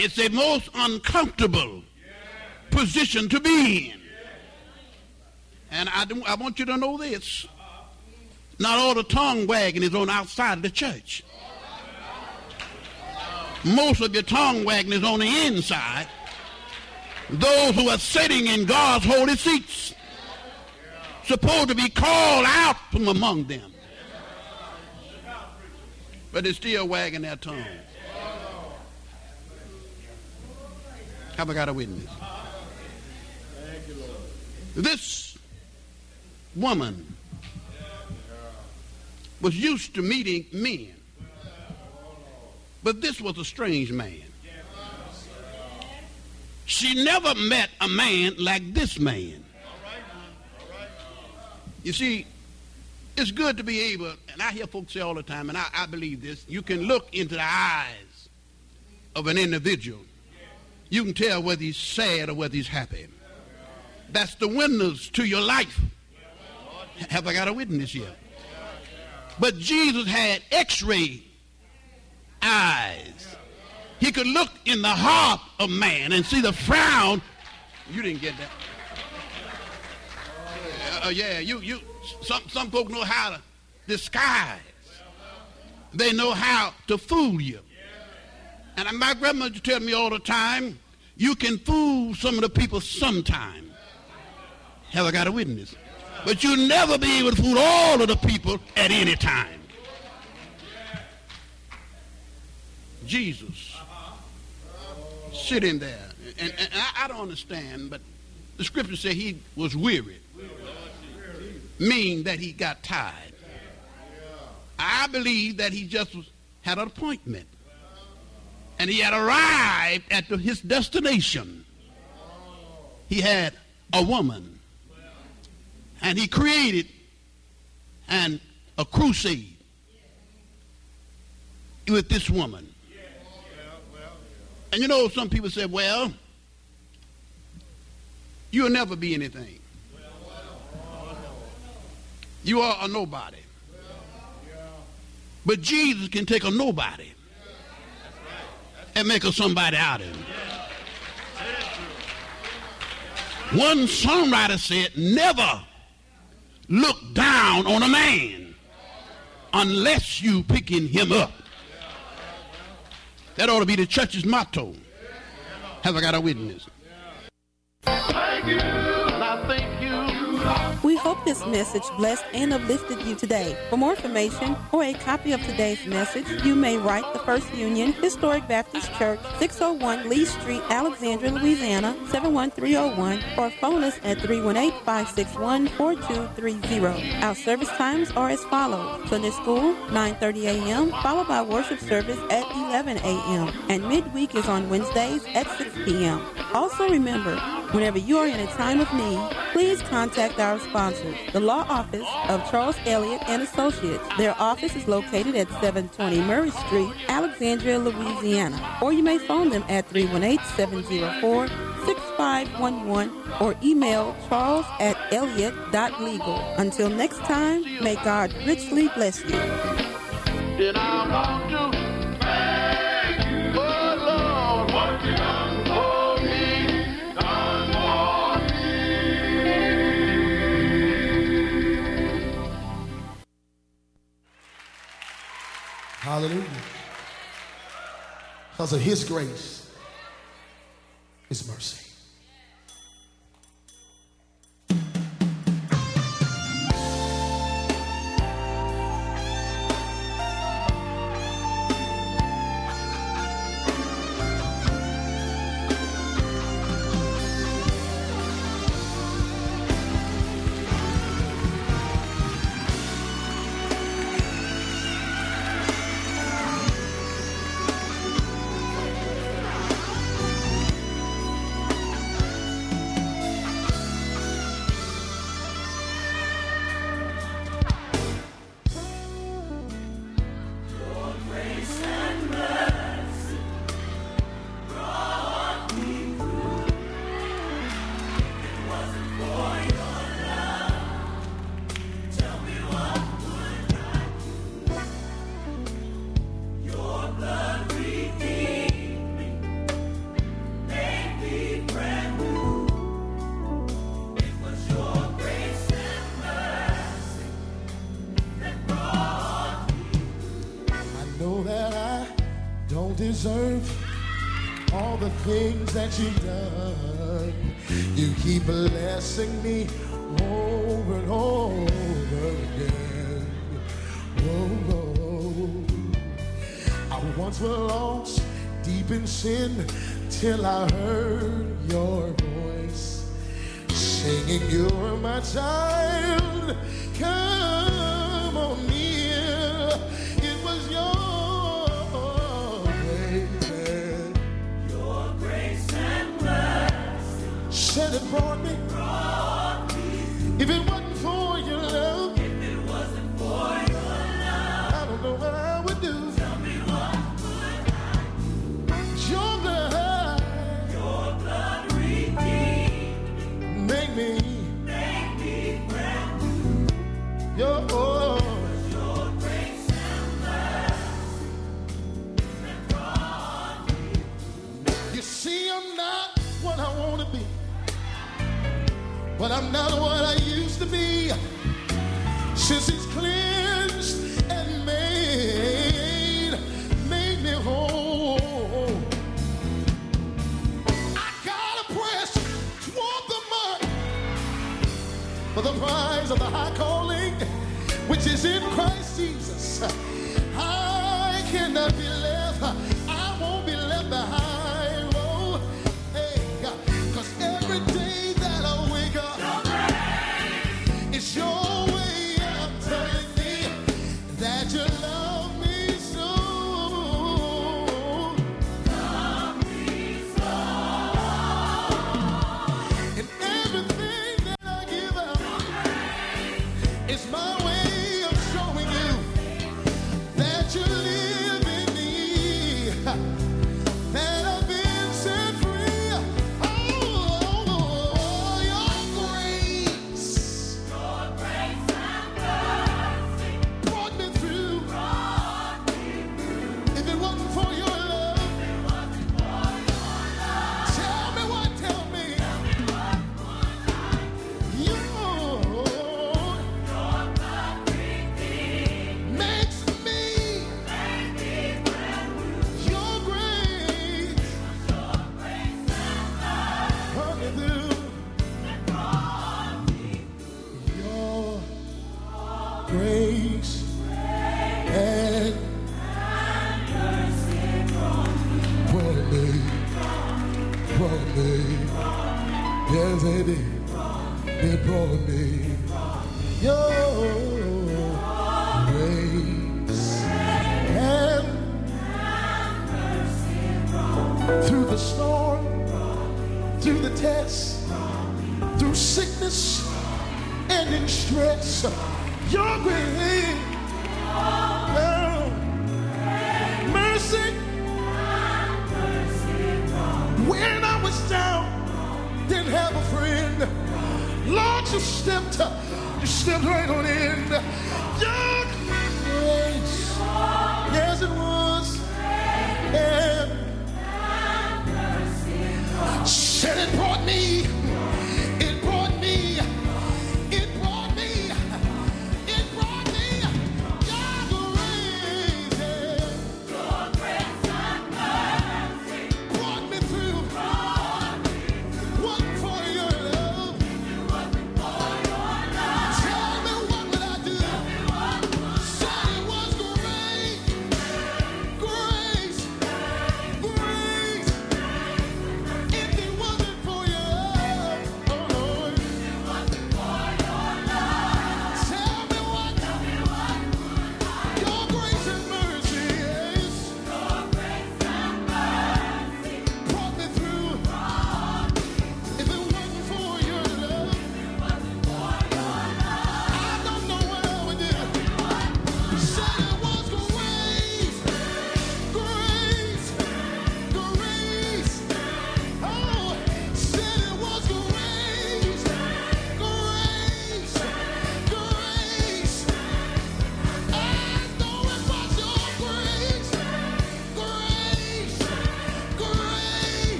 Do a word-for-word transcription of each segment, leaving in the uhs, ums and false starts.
It's a most uncomfortable position to be in. And I, do, I want you to know this. Not all the tongue wagging is on the outside of the church. Most of your tongue wagging is on the inside. Those who are sitting in God's holy seats, supposed to be called out from among them, but they're still wagging their tongue. Have I got a witness? This woman was used to meeting men, but this was a strange man. She never met a man like this man. You see, it's good to be able, and I hear folks say all the time, and I, I believe this, you can look into the eyes of an individual. You can tell whether he's sad or whether he's happy. That's the windows to your life. Have I got a witness here? But Jesus had x-ray eyes. He could look in the heart of man and see the frown. You didn't get that. Uh, yeah, you, you, some, some folks know how to disguise. They know how to fool you. And my grandmother used to tell me all the time, you can fool some of the people sometime. Have I got a witness? But you'll never be able to fool all of the people at any time. Jesus sitting there, and, and I, I don't understand, but the scripture said he was weary, meaning that he got tired. I believe that he just was, had an appointment, and he had arrived at the, his destination. He had a woman, and he created an, a crusade with this woman. And you know, some people say, well, you'll never be anything. You are a nobody. But Jesus can take a nobody and make a somebody out of him. One songwriter said, never look down on a man unless you picking him up. That ought to be the church's motto. Have I got a witness? Thank you. I thank you. We hope this message blessed and uplifted you today. For more information or a copy of today's message, you may write the First Union Historic Baptist Church, six oh one Lee Street, Alexandria, Louisiana, seven one three oh one, or phone us at three one eight, five six one, four two three zero. Our service times are as follows. Sunday school, nine thirty a.m., followed by worship service at eleven a.m., and midweek is on Wednesdays at six p.m. Also remember, whenever you are in a time of need, please contact our sponsors, the Law Office of Charles Elliott and Associates. Their office is located at seven twenty Murray Street, Alexandria, Louisiana. Or you may phone them at three one eight, seven oh four, six five one one or email charles at elliott dot legal. Until next time, may God richly bless you. Then I want to thank you, oh Lord, what you done for me, done for me. Hallelujah. Because of his grace, his mercy. all the things that you've done. You keep blessing me over and over again. Oh, oh. I once was lost deep in sin till I heard your voice singing, you're my child, come on near. It was your grace, your grace and mercy said it brought me. Brought me. If it wasn't for your love, if it wasn't for your love, I don't know what I would do. Tell me what would I do? Your blood, your blood redeemed, make me, make me brand new. Your oh, your grace and mercy that brought me. You see, I'm not what I want to be, but I'm not what I used to be. Since he's cleansed and made, made me whole, I gotta press toward the mark for the prize of the high calling, which is in Christ Jesus. I cannot be left, I won't be left behind. Oh, hey, 'cause every day that I wake up, it's your way of telling me that you love me so. Love me so. And everything that I give up is my way of showing you that you live in me, that I've been set free. Oh, your grace, your grace and mercy brought me through. Brought me through. If it wasn't for your love, if it wasn't for your love, tell me what, tell me, tell me what would I do? Your, your blood redeemed makes me, make me brand new. Your grace, your grace and mercy brought me through. And brought me through. Your grace and mercy brought me, brought me. Yes, it did. It brought me. Your grace and through the storm, through the test, through sickness and in stress, your grace, oh, mercy, when I was down, didn't have a friend, Lord, you stepped up, you stepped right on in. Your grace, yes it was, and said it brought me, it brought me, it brought me, it brought me. Your grace, your grace and mercy brought me through. Wasn't for your love, it wasn't for your love. Tell me what would I do? Tell me what would said it was grace, grace, grace. If it wasn't for your love,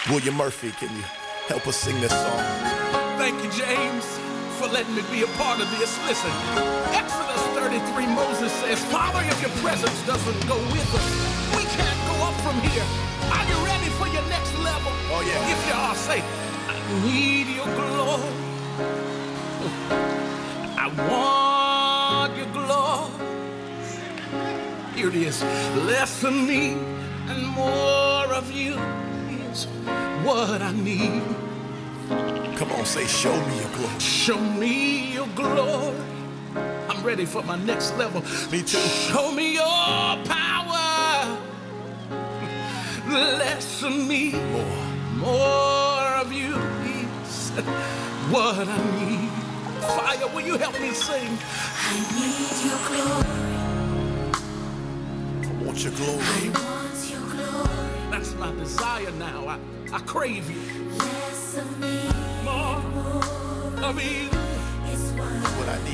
William Murphy, can you help us sing this song? Thank you, James, for letting me be a part of this. Listen, Exodus thirty-three, Moses says, Father, if your presence doesn't go with us, we can't go up from here. Are you ready for your next level? Oh, yeah. If you are, say, I need your glory. I want your glory. Here it is. Less of me and more of you is what I need. Come on, say, show me your glory. Show me your glory. I'm ready for my next level. Me too. Show me your power. Less of me, More. more of you is what I need. Fire, will you help me sing? I need your glory. I want your glory. I want your glory. That's my desire now. I, I crave you. Less of me, More more of you. is what What I need.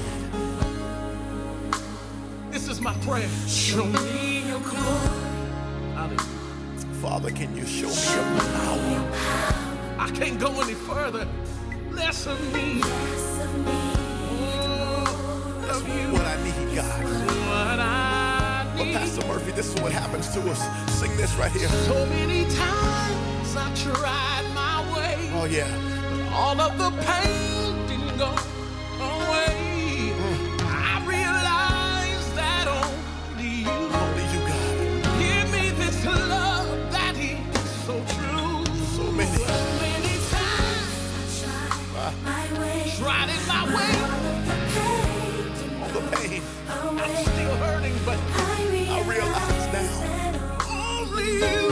This is my prayer. Show me your glory. Hallelujah. Father, can you show me your power? I can't go any further. Less of me, less of me, more of you. What I need, God. What I But need. Pastor Murphy, this is what happens to us. Sing this right here. So many times I tried my way. Oh, yeah. All of the pain didn't go away. I realized that only you Only you, God. give me this love that is so true. So many. So many times I tried my way. tried it my way. All the pain. I'm still hurting, but I realize now. only you.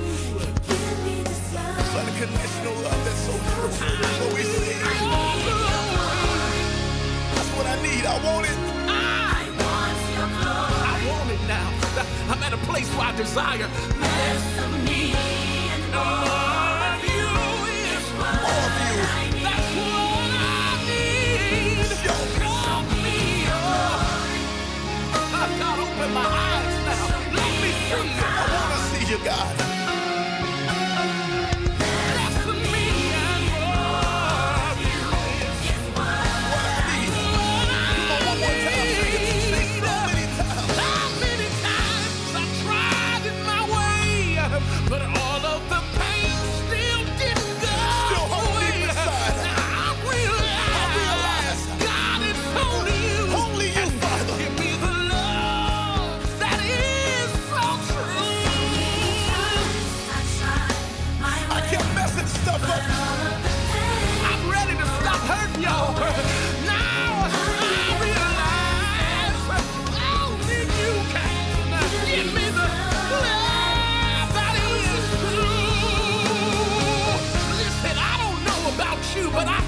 It's unconditional love that's so true. So we sing. That's what I need. I want it. I want it now. I'm at a place where I desire less of me and more of you is what I need. That's what I need. Show me your. God, open my eyes now. Let me see you. I want to see you, God. Less of me and more of you is What I need. Come on, one more time. Sing it. Sing it so many times. How many times I tried it my way, but all of the pain still didn't go Still hold away. deep inside. I realize, realize. God, it's only you. Only you, Father. Give me the love that is so true. I kept messing stuff up. I'm ready to stop hurting y'all. Now I realize only you can give me the love that is true. Listen, I don't know about you, but I